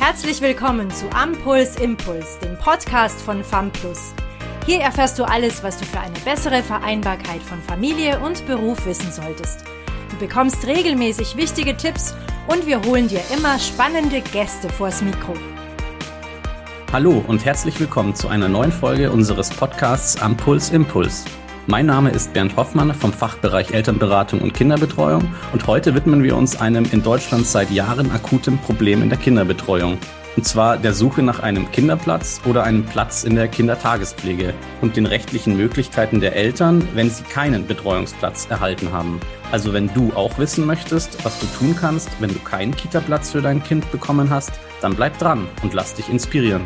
Herzlich willkommen zu Ampuls Impuls, dem Podcast von FAMPlus. Hier erfährst du alles, was du für eine bessere Vereinbarkeit von Familie und Beruf wissen solltest. Du bekommst regelmäßig wichtige Tipps und wir holen dir immer spannende Gäste vors Mikro. Hallo und herzlich willkommen zu einer neuen Folge unseres Podcasts Ampuls Impuls. Mein Name ist Bernd Hoffmann vom Fachbereich Elternberatung und Kinderbetreuung und heute widmen wir uns einem in Deutschland seit Jahren akuten Problem in der Kinderbetreuung. Und zwar der Suche nach einem Kinderplatz oder einem Platz in der Kindertagespflege und den rechtlichen Möglichkeiten der Eltern, wenn sie keinen Betreuungsplatz erhalten haben. Also wenn du auch wissen möchtest, was du tun kannst, wenn du keinen Kita-Platz für dein Kind bekommen hast, dann bleib dran und lass dich inspirieren.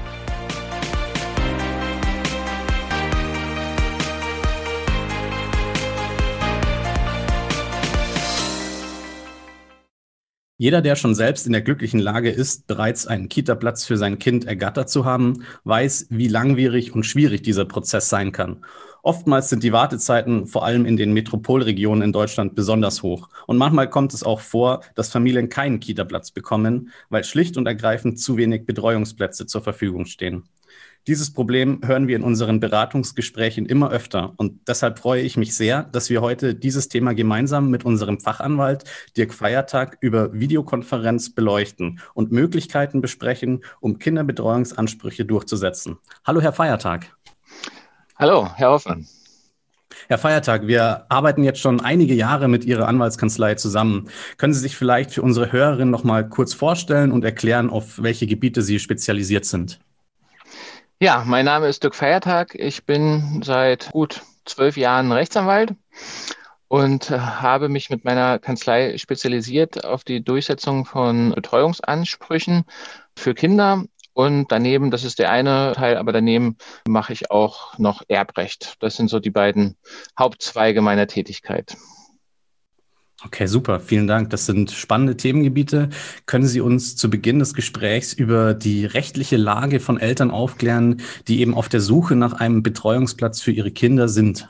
Jeder, der schon selbst in der glücklichen Lage ist, bereits einen Kita-Platz für sein Kind ergattert zu haben, weiß, wie langwierig und schwierig dieser Prozess sein kann. Oftmals sind die Wartezeiten vor allem in den Metropolregionen in Deutschland besonders hoch. Und manchmal kommt es auch vor, dass Familien keinen Kita-Platz bekommen, weil schlicht und ergreifend zu wenig Betreuungsplätze zur Verfügung stehen. Dieses Problem hören wir in unseren Beratungsgesprächen immer öfter und deshalb freue ich mich sehr, dass wir heute dieses Thema gemeinsam mit unserem Fachanwalt Dirk Feiertag über Videokonferenz beleuchten und Möglichkeiten besprechen, um Kinderbetreuungsansprüche durchzusetzen. Hallo, Herr Feiertag. Hallo, Herr Hoffmann. Herr Feiertag, wir arbeiten jetzt schon einige Jahre mit Ihrer Anwaltskanzlei zusammen. Können Sie sich vielleicht für unsere Hörerinnen noch mal kurz vorstellen und erklären, auf welche Gebiete Sie spezialisiert sind? Ja, mein Name ist Dirk Feiertag. Ich bin seit gut 12 Jahren Rechtsanwalt und habe mich mit meiner Kanzlei spezialisiert auf die Durchsetzung von Betreuungsansprüchen für Kinder. Und daneben, das ist der eine Teil, aber daneben mache ich auch noch Erbrecht. Das sind so die beiden Hauptzweige meiner Tätigkeit. Okay, super. Vielen Dank. Das sind spannende Themengebiete. Können Sie uns zu Beginn des Gesprächs über die rechtliche Lage von Eltern aufklären, die eben auf der Suche nach einem Betreuungsplatz für ihre Kinder sind?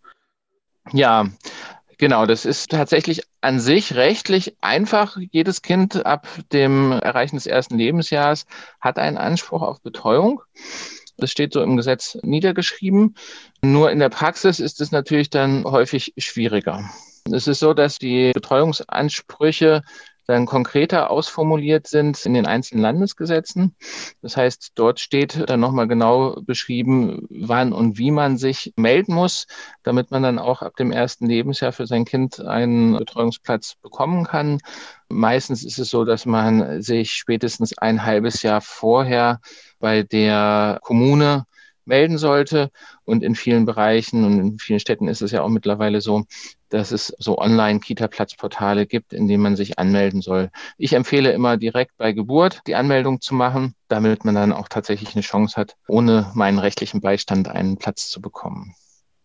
Ja, genau. Das ist tatsächlich an sich rechtlich einfach. Jedes Kind ab dem Erreichen des ersten Lebensjahres hat einen Anspruch auf Betreuung. Das steht so im Gesetz niedergeschrieben. Nur in der Praxis ist es natürlich dann häufig schwieriger. Es ist so, dass die Betreuungsansprüche dann konkreter ausformuliert sind in den einzelnen Landesgesetzen. Das heißt, dort steht dann nochmal genau beschrieben, wann und wie man sich melden muss, damit man dann auch ab dem ersten Lebensjahr für sein Kind einen Betreuungsplatz bekommen kann. Meistens ist es so, dass man sich spätestens ein halbes Jahr vorher bei der Kommune melden sollte. Und in vielen Bereichen und in vielen Städten ist es ja auch mittlerweile so, dass es so Online-Kita-Platzportale gibt, in denen man sich anmelden soll. Ich empfehle immer direkt bei Geburt die Anmeldung zu machen, damit man dann auch tatsächlich eine Chance hat, ohne meinen rechtlichen Beistand einen Platz zu bekommen.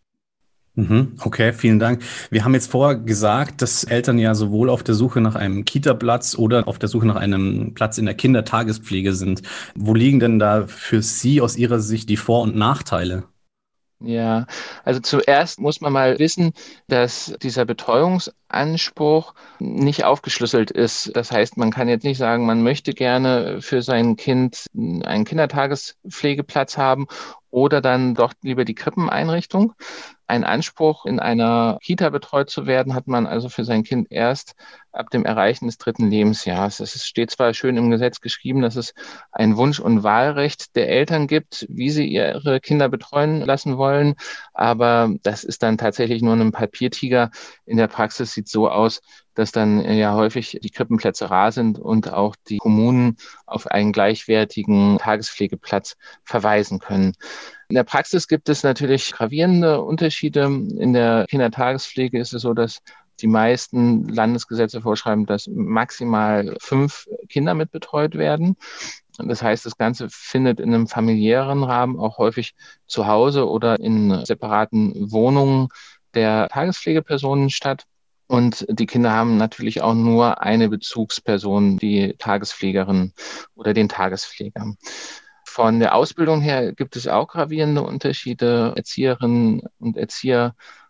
Okay, vielen Dank. Wir haben jetzt vorher gesagt, dass Eltern ja sowohl auf der Suche nach einem Kita-Platz oder auf der Suche nach einem Platz in der Kindertagespflege sind. Wo liegen denn da für Sie aus Ihrer Sicht die Vor- und Nachteile? Ja, also zuerst muss man mal wissen, dass dieser Betreuungsanspruch nicht aufgeschlüsselt ist. Das heißt, man kann jetzt nicht sagen, man möchte gerne für sein Kind einen Kindertagespflegeplatz haben oder dann doch lieber die Krippeneinrichtung. Ein Anspruch, in einer Kita betreut zu werden, hat man also für sein Kind erst ab dem Erreichen des 3. Lebensjahres. Es steht zwar schön im Gesetz geschrieben, dass es ein Wunsch- und Wahlrecht der Eltern gibt, wie sie ihre Kinder betreuen lassen wollen, aber das ist dann tatsächlich nur ein Papiertiger. In der Praxis sieht es so aus, dass dann ja häufig die Krippenplätze rar sind und auch die Kommunen auf einen gleichwertigen Tagespflegeplatz verweisen können. In der Praxis gibt es natürlich gravierende Unterschiede. In der Kindertagespflege ist es so, dass die meisten Landesgesetze vorschreiben, dass maximal 5 Kinder mitbetreut werden. Das heißt, das Ganze findet in einem familiären Rahmen auch häufig zu Hause oder in separaten Wohnungen der Tagespflegepersonen statt. Und die Kinder haben natürlich auch nur eine Bezugsperson, die Tagespflegerin oder den Tagespfleger. Von der Ausbildung her gibt es auch gravierende Unterschiede. Erzieherinnen und Erzieher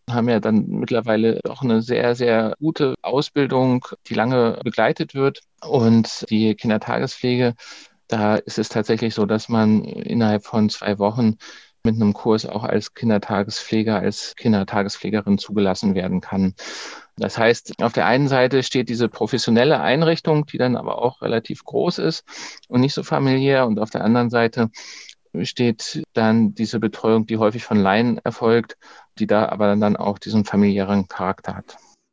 haben ja dann mittlerweile auch eine sehr, sehr gute Ausbildung, die lange begleitet wird. Und die Kindertagespflege, da ist es tatsächlich so, dass man innerhalb von 2 Wochen mit einem Kurs auch als Kindertagespfleger, als Kindertagespflegerin zugelassen werden kann. Das heißt, auf der einen Seite steht diese professionelle Einrichtung, die dann aber auch relativ groß ist und nicht so familiär. Und auf der anderen Seite steht dann diese Betreuung, die häufig von Laien erfolgt, die da aber dann auch diesen familiären Charakter hat.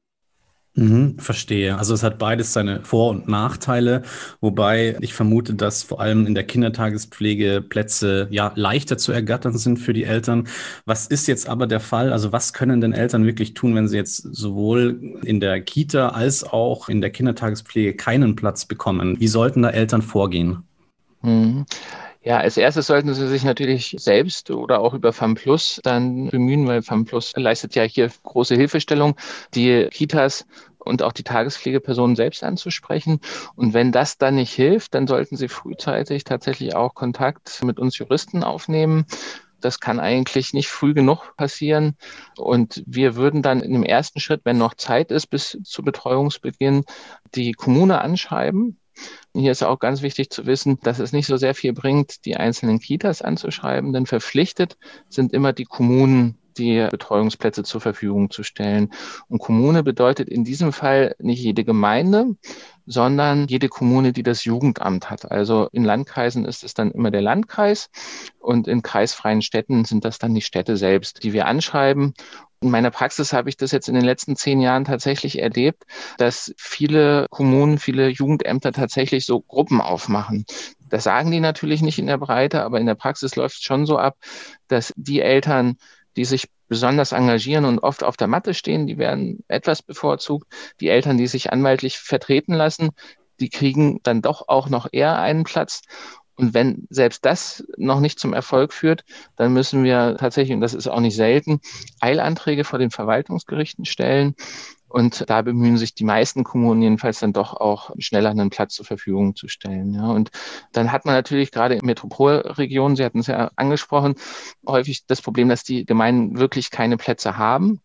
Verstehe. Also es hat beides seine Vor- und Nachteile, wobei ich vermute, dass vor allem in der Kindertagespflege Plätze ja leichter zu ergattern sind für die Eltern. Was ist jetzt aber der Fall? Also was können denn Eltern wirklich tun, wenn sie jetzt sowohl in der Kita als auch in der Kindertagespflege keinen Platz bekommen? Wie sollten da Eltern vorgehen? Mhm. Ja, als erstes sollten Sie sich natürlich selbst oder auch über FAMPlus dann bemühen, weil FAMPlus leistet ja hier große Hilfestellung, die Kitas und auch die Tagespflegepersonen selbst anzusprechen. Und wenn das dann nicht hilft, dann sollten Sie frühzeitig tatsächlich auch Kontakt mit uns Juristen aufnehmen. Das kann eigentlich nicht früh genug passieren. Und wir würden dann in dem ersten Schritt, wenn noch Zeit ist bis zu Betreuungsbeginn, die Kommune anschreiben. Hier ist auch ganz wichtig zu wissen, dass es nicht so sehr viel bringt, die einzelnen Kitas anzuschreiben, denn verpflichtet sind immer die Kommunen, die Betreuungsplätze zur Verfügung zu stellen. Und Kommune bedeutet in diesem Fall nicht jede Gemeinde, sondern jede Kommune, die das Jugendamt hat. Also in Landkreisen ist es dann immer der Landkreis und in kreisfreien Städten sind das dann die Städte selbst, die wir anschreiben. In meiner Praxis habe ich das jetzt in den letzten 10 Jahren tatsächlich erlebt, dass viele Kommunen, viele Jugendämter tatsächlich so Gruppen aufmachen. Das sagen die natürlich nicht in der Breite, aber in der Praxis läuft es schon so ab, dass die Eltern, die sich besonders engagieren und oft auf der Matte stehen, die werden etwas bevorzugt. Die Eltern, die sich anwaltlich vertreten lassen, die kriegen dann doch auch noch eher einen Platz. Und wenn selbst das noch nicht zum Erfolg führt, dann müssen wir tatsächlich, und das ist auch nicht selten, Eilanträge vor den Verwaltungsgerichten stellen. Und da bemühen sich die meisten Kommunen jedenfalls dann doch auch schneller einen Platz zur Verfügung zu stellen. Ja, und dann hat man natürlich gerade in Metropolregionen, Sie hatten es ja angesprochen, häufig das Problem, dass die Gemeinden wirklich keine Plätze haben.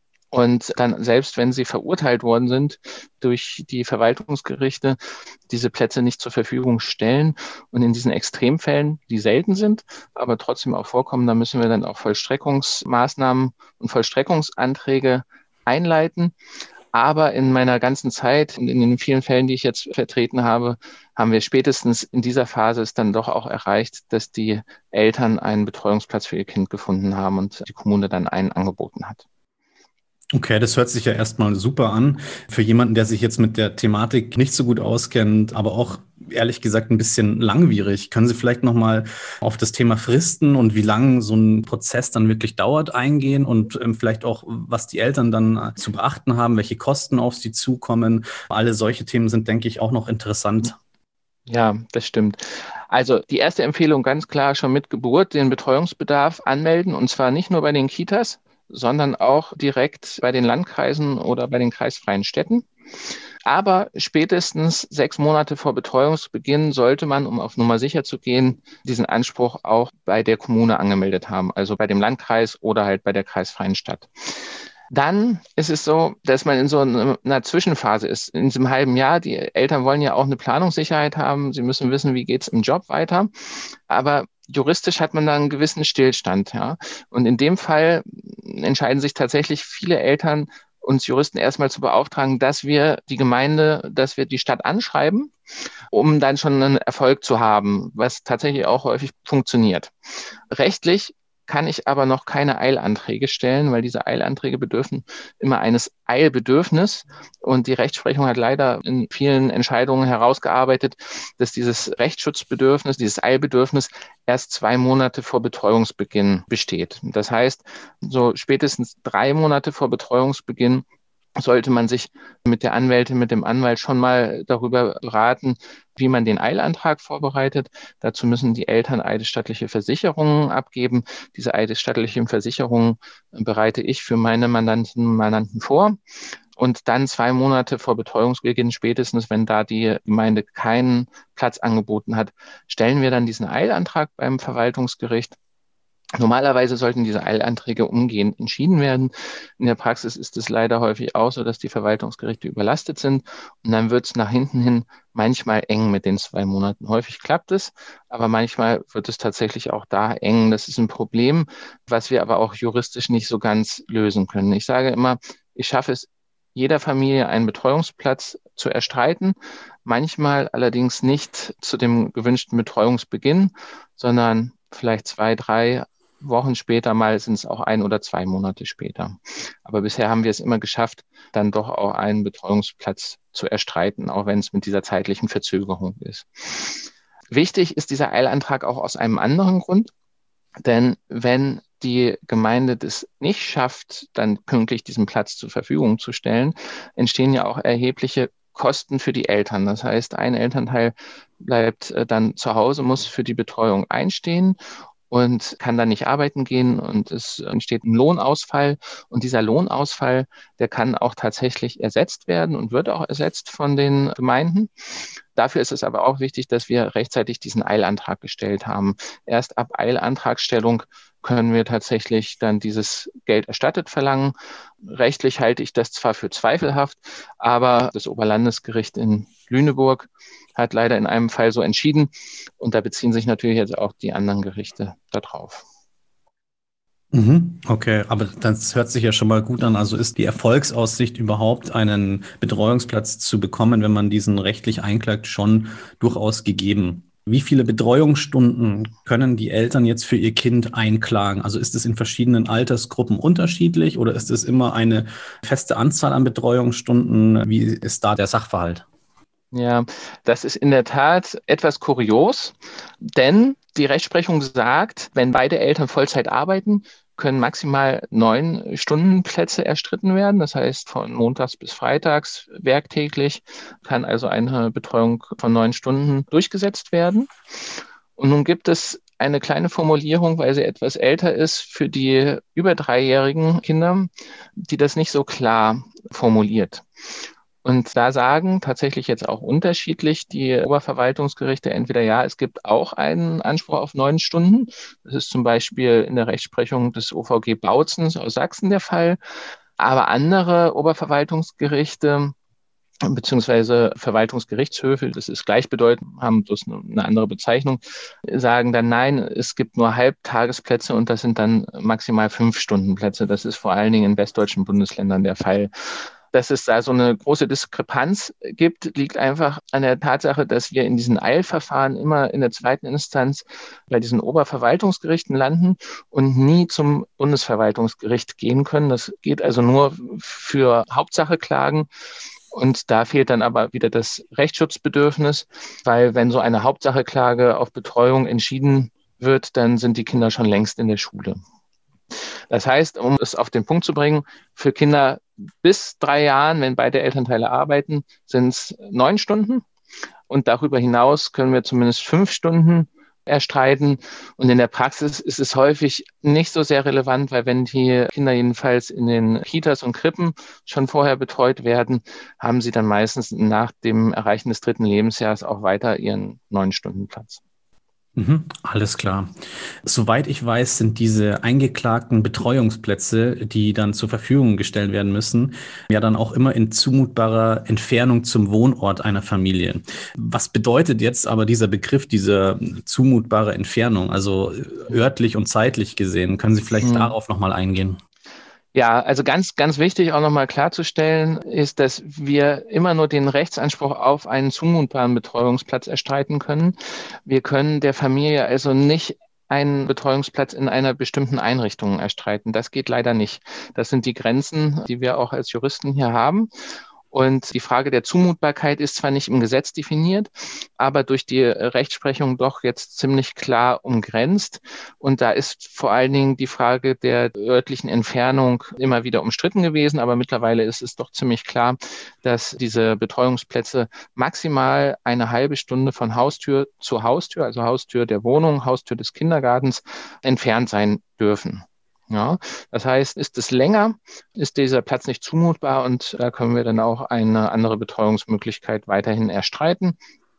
Und dann, selbst wenn sie verurteilt worden sind durch die Verwaltungsgerichte, diese Plätze nicht zur Verfügung stellen. Und in diesen Extremfällen, die selten sind, aber trotzdem auch vorkommen, da müssen wir dann auch Vollstreckungsmaßnahmen und Vollstreckungsanträge einleiten. Aber in meiner ganzen Zeit und in den vielen Fällen, die ich jetzt vertreten habe, haben wir spätestens in dieser Phase es dann doch auch erreicht, dass die Eltern einen Betreuungsplatz für ihr Kind gefunden haben und die Kommune dann einen angeboten hat. Okay, das hört sich ja erstmal super an. Für jemanden, der sich jetzt mit der Thematik nicht so gut auskennt, aber auch ehrlich gesagt ein bisschen langwierig. Können Sie vielleicht nochmal auf das Thema Fristen und wie lang so ein Prozess dann wirklich dauert eingehen und vielleicht auch, was die Eltern dann zu beachten haben, welche Kosten auf sie zukommen? Alle solche Themen sind, denke ich, auch noch interessant. Ja, das stimmt. Also die erste Empfehlung ganz klar schon mit Geburt, den Betreuungsbedarf anmelden, und zwar nicht nur bei den Kitas, sondern auch direkt bei den Landkreisen oder bei den kreisfreien Städten. Aber spätestens 6 Monate vor Betreuungsbeginn sollte man, um auf Nummer sicher zu gehen, diesen Anspruch auch bei der Kommune angemeldet haben, also bei dem Landkreis oder halt bei der kreisfreien Stadt. Dann ist es so, dass man in so einer Zwischenphase ist. In diesem halben Jahr, die Eltern wollen ja auch eine Planungssicherheit haben. Sie müssen wissen, wie geht es im Job weiter. Aber juristisch hat man da einen gewissen Stillstand. Ja. Und in dem Fall entscheiden sich tatsächlich viele Eltern, uns Juristen erstmal zu beauftragen, dass wir die Gemeinde, dass wir die Stadt anschreiben, um dann schon einen Erfolg zu haben, was tatsächlich auch häufig funktioniert. Rechtlich kann ich aber noch keine Eilanträge stellen, weil diese Eilanträge bedürfen immer eines Eilbedürfnisses. Und die Rechtsprechung hat leider in vielen Entscheidungen herausgearbeitet, dass dieses Rechtsschutzbedürfnis, dieses Eilbedürfnis erst 2 Monate vor Betreuungsbeginn besteht. Das heißt, so spätestens 3 Monate vor Betreuungsbeginn sollte man sich mit der Anwältin, mit dem Anwalt schon mal darüber beraten, wie man den Eilantrag vorbereitet. Dazu müssen die Eltern eidesstattliche Versicherungen abgeben. Diese eidesstattlichen Versicherungen bereite ich für meine Mandantinnen und Mandanten vor. Und dann 2 Monate vor Betreuungsbeginn, spätestens wenn da die Gemeinde keinen Platz angeboten hat, stellen wir dann diesen Eilantrag beim Verwaltungsgericht. Normalerweise sollten diese Eilanträge umgehend entschieden werden. In der Praxis ist es leider häufig auch so, dass die Verwaltungsgerichte überlastet sind und dann wird es nach hinten hin manchmal eng mit den 2 Monaten. Häufig klappt es, aber manchmal wird es tatsächlich auch da eng. Das ist ein Problem, was wir aber auch juristisch nicht so ganz lösen können. Ich sage immer, ich schaffe es, jeder Familie einen Betreuungsplatz zu erstreiten, manchmal allerdings nicht zu dem gewünschten Betreuungsbeginn, sondern vielleicht 2, 3 Wochen später, mal sind es auch 1 oder 2 Monate später. Aber bisher haben wir es immer geschafft, dann doch auch einen Betreuungsplatz zu erstreiten, auch wenn es mit dieser zeitlichen Verzögerung ist. Wichtig ist dieser Eilantrag auch aus einem anderen Grund, denn wenn die Gemeinde das nicht schafft, dann pünktlich diesen Platz zur Verfügung zu stellen, entstehen ja auch erhebliche Kosten für die Eltern. Das heißt, ein Elternteil bleibt dann zu Hause, muss für die Betreuung einstehen und kann dann nicht arbeiten gehen und es entsteht ein Lohnausfall. Und dieser Lohnausfall, der kann auch tatsächlich ersetzt werden und wird auch ersetzt von den Gemeinden. Dafür ist es aber auch wichtig, dass wir rechtzeitig diesen Eilantrag gestellt haben. Erst ab Eilantragstellung können wir tatsächlich dann dieses Geld erstattet verlangen. Rechtlich halte ich das zwar für zweifelhaft, aber das Oberlandesgericht in Lüneburg hat leider in einem Fall so entschieden. Und da beziehen sich natürlich jetzt auch die anderen Gerichte darauf. Okay, aber das hört sich ja schon mal gut an. Also ist die Erfolgsaussicht überhaupt, einen Betreuungsplatz zu bekommen, wenn man diesen rechtlich einklagt, schon durchaus gegeben? Wie viele Betreuungsstunden können die Eltern jetzt für ihr Kind einklagen? Also ist es in verschiedenen Altersgruppen unterschiedlich oder ist es immer eine feste Anzahl an Betreuungsstunden? Wie ist da der Sachverhalt? Ja, das ist in der Tat etwas kurios, denn die Rechtsprechung sagt, wenn beide Eltern Vollzeit arbeiten, können maximal 9 Stundenplätze erstritten werden. Das heißt, von montags bis freitags werktäglich kann also eine Betreuung von 9 Stunden durchgesetzt werden. Und nun gibt es eine kleine Formulierung, weil sie etwas älter ist, für die über 3-jährigen Kinder, die das nicht so klar formuliert. Und da sagen tatsächlich jetzt auch unterschiedlich die Oberverwaltungsgerichte entweder ja, es gibt auch einen Anspruch auf 9 Stunden. Das ist zum Beispiel in der Rechtsprechung des OVG Bautzens aus Sachsen der Fall. Aber andere Oberverwaltungsgerichte beziehungsweise Verwaltungsgerichtshöfe, das ist gleichbedeutend, haben bloß eine andere Bezeichnung, sagen dann nein, es gibt nur Halbtagesplätze und das sind dann maximal 5 Stundenplätze. Das ist vor allen Dingen in westdeutschen Bundesländern der Fall. Dass es da so eine große Diskrepanz gibt, liegt einfach an der Tatsache, dass wir in diesen Eilverfahren immer in der zweiten Instanz bei diesen Oberverwaltungsgerichten landen und nie zum Bundesverwaltungsgericht gehen können. Das geht also nur für Hauptsacheklagen. Und da fehlt dann aber wieder das Rechtsschutzbedürfnis, weil wenn so eine Hauptsacheklage auf Betreuung entschieden wird, dann sind die Kinder schon längst in der Schule. Das heißt, um es auf den Punkt zu bringen, für Kinder bis 3 Jahren, wenn beide Elternteile arbeiten, sind es 9 Stunden. Und darüber hinaus können wir zumindest 5 Stunden erstreiten. Und in der Praxis ist es häufig nicht so sehr relevant, weil wenn die Kinder jedenfalls in den Kitas und Krippen schon vorher betreut werden, haben sie dann meistens nach dem Erreichen des 3. Lebensjahres auch weiter ihren 9-Stunden-Platz. Alles klar. Soweit ich weiß, sind diese eingeklagten Betreuungsplätze, die dann zur Verfügung gestellt werden müssen, ja dann auch immer in zumutbarer Entfernung zum Wohnort einer Familie. Was bedeutet jetzt aber dieser Begriff, diese zumutbare Entfernung, also örtlich und zeitlich gesehen? Können Sie vielleicht darauf nochmal eingehen? Ja, also ganz, ganz wichtig auch nochmal klarzustellen ist, dass wir immer nur den Rechtsanspruch auf einen zumutbaren Betreuungsplatz erstreiten können. Wir können der Familie also nicht einen Betreuungsplatz in einer bestimmten Einrichtung erstreiten. Das geht leider nicht. Das sind die Grenzen, die wir auch als Juristen hier haben. Und die Frage der Zumutbarkeit ist zwar nicht im Gesetz definiert, aber durch die Rechtsprechung doch jetzt ziemlich klar umgrenzt. Und da ist vor allen Dingen die Frage der örtlichen Entfernung immer wieder umstritten gewesen. Aber mittlerweile ist es doch ziemlich klar, dass diese Betreuungsplätze maximal eine halbe Stunde von Haustür zu Haustür, also Haustür der Wohnung, Haustür des Kindergartens, entfernt sein dürfen. Ja, das heißt, ist es länger, ist dieser Platz nicht zumutbar und da können wir dann auch eine andere Betreuungsmöglichkeit weiterhin erstreiten.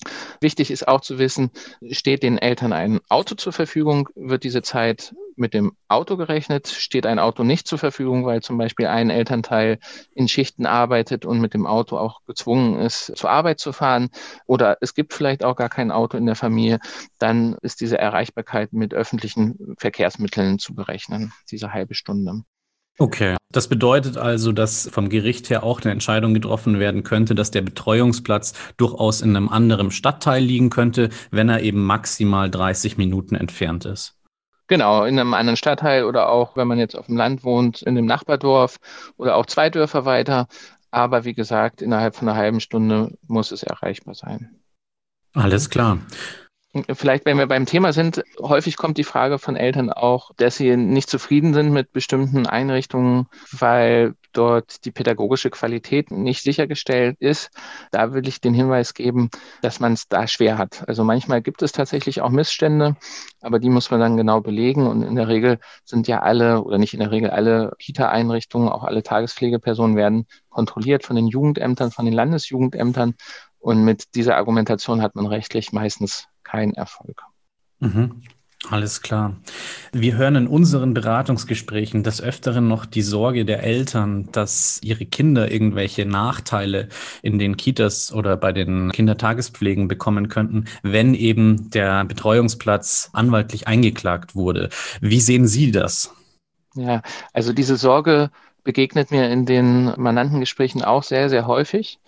Wichtig ist auch zu wissen, steht den Eltern ein Auto zur Verfügung, wird diese Zeit mit dem Auto gerechnet. Steht ein Auto nicht zur Verfügung, weil zum Beispiel ein Elternteil in Schichten arbeitet und mit dem Auto auch gezwungen ist, zur Arbeit zu fahren, oder es gibt vielleicht auch gar kein Auto in der Familie, dann ist diese Erreichbarkeit mit öffentlichen Verkehrsmitteln zu berechnen, diese halbe Stunde. Okay, das bedeutet also, dass vom Gericht her auch eine Entscheidung getroffen werden könnte, dass der Betreuungsplatz durchaus in einem anderen Stadtteil liegen könnte, wenn er eben maximal 30 Minuten entfernt ist. Genau, in einem anderen Stadtteil oder auch, wenn man jetzt auf dem Land wohnt, in dem Nachbardorf oder auch 2 Dörfer weiter. Aber wie gesagt, innerhalb von einer halben Stunde muss es erreichbar sein. Alles klar. Vielleicht, wenn wir beim Thema sind, häufig kommt die Frage von Eltern auch, dass sie nicht zufrieden sind mit bestimmten Einrichtungen, weil dort die pädagogische Qualität nicht sichergestellt ist. Da will ich den Hinweis geben, dass man es da schwer hat. Also manchmal gibt es tatsächlich auch Missstände, aber die muss man dann genau belegen. Und in der Regel sind ja alle, oder nicht in der Regel alle Kita-Einrichtungen, auch alle Tagespflegepersonen werden kontrolliert von den Jugendämtern, von den Landesjugendämtern. Und mit dieser Argumentation hat man rechtlich meistens keinen Erfolg. Mhm. Alles klar. Wir hören in unseren Beratungsgesprächen des Öfteren noch die Sorge der Eltern, dass ihre Kinder irgendwelche Nachteile in den Kitas oder bei den Kindertagespflegen bekommen könnten, wenn eben der Betreuungsplatz anwaltlich eingeklagt wurde. Wie sehen Sie das? Ja, also diese Sorge begegnet mir in den Mandantengesprächen auch sehr, sehr häufig.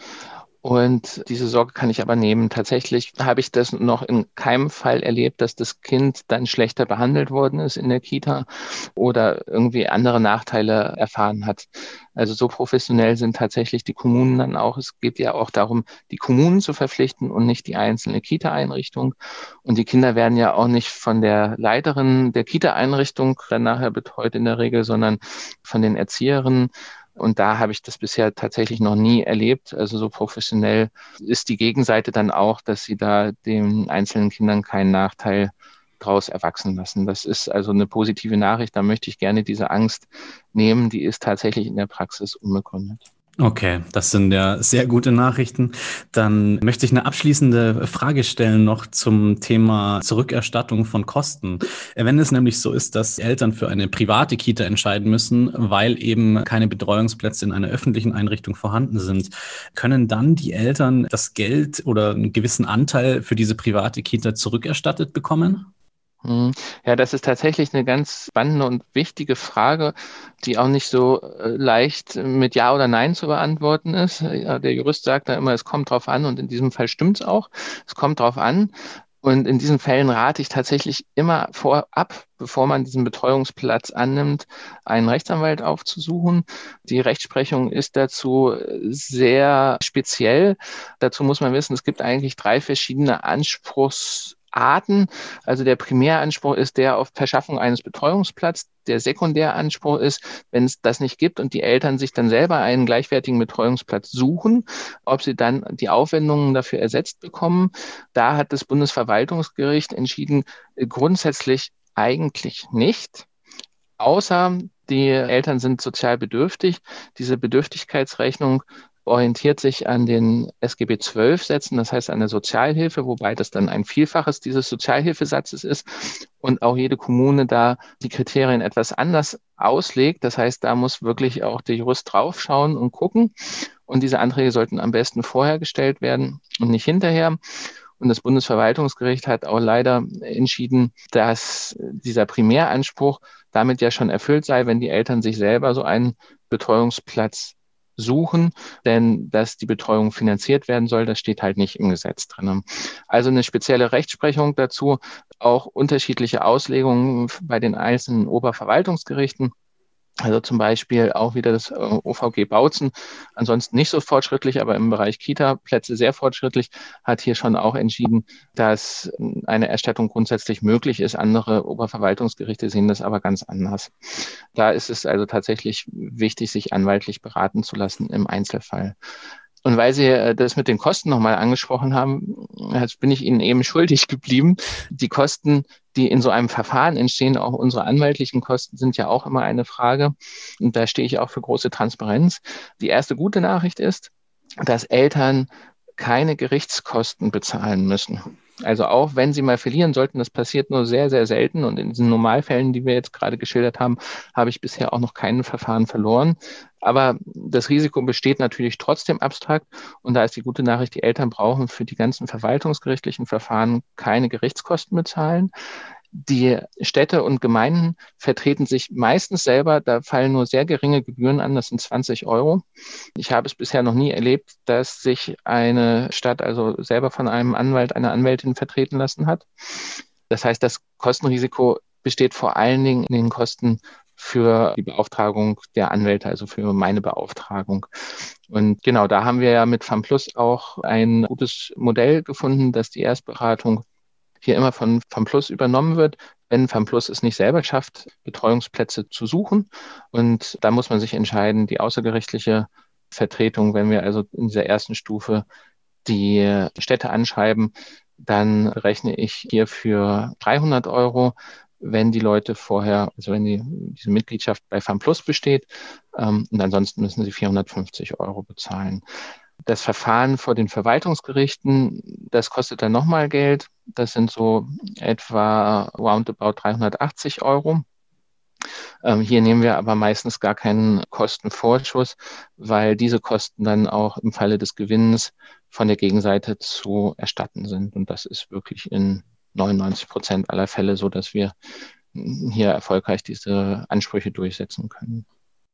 Und diese Sorge kann ich aber nehmen. Tatsächlich habe ich das noch in keinem Fall erlebt, dass das Kind dann schlechter behandelt worden ist in der Kita oder irgendwie andere Nachteile erfahren hat. Also so professionell sind tatsächlich die Kommunen dann auch. Es geht ja auch darum, die Kommunen zu verpflichten und nicht die einzelne Kita-Einrichtung. Und die Kinder werden ja auch nicht von der Leiterin der Kita-Einrichtung dann nachher betreut in der Regel, sondern von den Erzieherinnen. Und da habe ich das bisher tatsächlich noch nie erlebt. Also so professionell ist die Gegenseite dann auch, dass sie da den einzelnen Kindern keinen Nachteil draus erwachsen lassen. Das ist also eine positive Nachricht. Da möchte ich gerne diese Angst nehmen. Die ist tatsächlich in der Praxis unbegründet. Okay, das sind ja sehr gute Nachrichten. Dann möchte ich eine abschließende Frage stellen noch zum Thema Zurückerstattung von Kosten. Wenn es nämlich so ist, dass Eltern für eine private Kita entscheiden müssen, weil eben keine Betreuungsplätze in einer öffentlichen Einrichtung vorhanden sind, können dann die Eltern das Geld oder einen gewissen Anteil für diese private Kita zurückerstattet bekommen? Ja, das ist tatsächlich eine ganz spannende und wichtige Frage, die auch nicht so leicht mit Ja oder Nein zu beantworten ist. Ja, der Jurist sagt da immer, es kommt drauf an, und in diesem Fall stimmt es auch. Es kommt drauf an. Und in diesen Fällen rate ich tatsächlich immer vorab, bevor man diesen Betreuungsplatz annimmt, einen Rechtsanwalt aufzusuchen. Die Rechtsprechung ist dazu sehr speziell. Dazu muss man wissen, es gibt eigentlich 3 verschiedene Anspruchsarten. Also der Primäranspruch ist der auf Verschaffung eines Betreuungsplatzes. Der Sekundäranspruch ist, wenn es das nicht gibt und die Eltern sich dann selber einen gleichwertigen Betreuungsplatz suchen, ob sie dann die Aufwendungen dafür ersetzt bekommen. Da hat das Bundesverwaltungsgericht entschieden, grundsätzlich eigentlich nicht, außer die Eltern sind sozial bedürftig. Diese Bedürftigkeitsrechnung orientiert sich an den SGB XII-Sätzen, das heißt an der Sozialhilfe, wobei das dann ein Vielfaches dieses Sozialhilfesatzes ist und auch jede Kommune da die Kriterien etwas anders auslegt. Das heißt, da muss wirklich auch der Jurist draufschauen und gucken. Und diese Anträge sollten am besten vorher gestellt werden und nicht hinterher. Und das Bundesverwaltungsgericht hat auch leider entschieden, dass dieser Primäranspruch damit ja schon erfüllt sei, wenn die Eltern sich selber so einen Betreuungsplatz suchen, denn dass die Betreuung finanziert werden soll, das steht halt nicht im Gesetz drin. Also eine spezielle Rechtsprechung dazu, auch unterschiedliche Auslegungen bei den einzelnen Oberverwaltungsgerichten. Also zum Beispiel auch wieder das OVG Bautzen, ansonsten nicht so fortschrittlich, aber im Bereich Kita-Plätze sehr fortschrittlich, hat hier schon auch entschieden, dass eine Erstattung grundsätzlich möglich ist. Andere Oberverwaltungsgerichte sehen das aber ganz anders. Da ist es also tatsächlich wichtig, sich anwaltlich beraten zu lassen im Einzelfall. Und weil Sie das mit den Kosten nochmal angesprochen haben, bin ich Ihnen eben schuldig geblieben. Die Kosten, die in so einem Verfahren entstehen, auch unsere anwaltlichen Kosten, sind ja auch immer eine Frage. Und da stehe ich auch für große Transparenz. Die erste gute Nachricht ist, dass Eltern keine Gerichtskosten bezahlen müssen. Also auch wenn sie mal verlieren sollten, das passiert nur sehr, sehr selten. Und in diesen Normalfällen, die wir jetzt gerade geschildert haben, habe ich bisher auch noch kein Verfahren verloren. Aber das Risiko besteht natürlich trotzdem abstrakt. Und da ist die gute Nachricht, die Eltern brauchen für die ganzen verwaltungsgerichtlichen Verfahren keine Gerichtskosten bezahlen. Die Städte und Gemeinden vertreten sich meistens selber, da fallen nur sehr geringe Gebühren an, das sind 20 €. Ich habe es bisher noch nie erlebt, dass sich eine Stadt also selber von einem Anwalt, einer Anwältin vertreten lassen hat. Das heißt, das Kostenrisiko besteht vor allen Dingen in den Kosten für die Beauftragung der Anwälte, also für meine Beauftragung. Und genau, da haben wir ja mit FAMPlus auch ein gutes Modell gefunden, dass die Erstberatung hier immer von FAMPlus übernommen wird, wenn FAMPlus es nicht selber schafft, Betreuungsplätze zu suchen. Und da muss man sich entscheiden, die außergerichtliche Vertretung, wenn wir also in dieser ersten Stufe die Städte anschreiben, dann rechne ich hier für 300 €, wenn die Leute vorher, also wenn diese Mitgliedschaft bei FAMPlus besteht. Und ansonsten müssen sie 450 € bezahlen. Das Verfahren vor den Verwaltungsgerichten, das kostet dann nochmal Geld. Das sind so etwa roundabout 380 €. Hier nehmen wir aber meistens gar keinen Kostenvorschuss, weil diese Kosten dann auch im Falle des Gewinns von der Gegenseite zu erstatten sind. Und das ist wirklich in 99% aller Fälle so, dass wir hier erfolgreich diese Ansprüche durchsetzen können.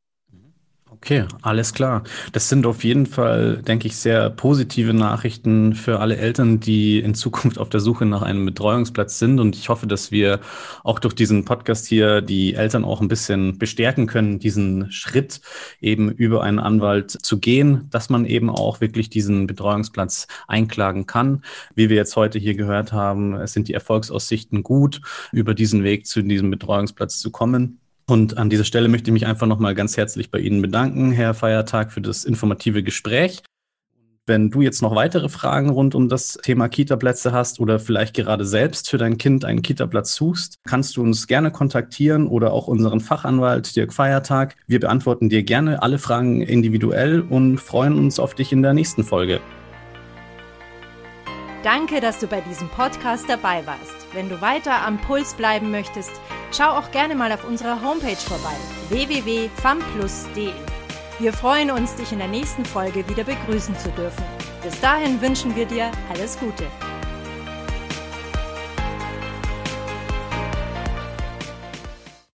Okay, alles klar. Das sind auf jeden Fall, denke ich, sehr positive Nachrichten für alle Eltern, die in Zukunft auf der Suche nach einem Betreuungsplatz sind. Und ich hoffe, dass wir auch durch diesen Podcast hier die Eltern auch ein bisschen bestärken können, diesen Schritt eben über einen Anwalt zu gehen, dass man eben auch wirklich diesen Betreuungsplatz einklagen kann. Wie wir jetzt heute hier gehört haben, es sind die Erfolgsaussichten gut, über diesen Weg zu diesem Betreuungsplatz zu kommen. Und an dieser Stelle möchte ich mich einfach nochmal ganz herzlich bei Ihnen bedanken, Herr Feiertag, für das informative Gespräch. Wenn du jetzt noch weitere Fragen rund um das Thema Kita-Plätze hast oder vielleicht gerade selbst für dein Kind einen Kita-Platz suchst, kannst du uns gerne kontaktieren oder auch unseren Fachanwalt Dirk Feiertag. Wir beantworten dir gerne alle Fragen individuell und freuen uns auf dich in der nächsten Folge. Danke, dass du bei diesem Podcast dabei warst. Wenn du weiter am Puls bleiben möchtest, schau auch gerne mal auf unserer Homepage vorbei, www.famplus.de. Wir freuen uns, dich in der nächsten Folge wieder begrüßen zu dürfen. Bis dahin wünschen wir dir alles Gute.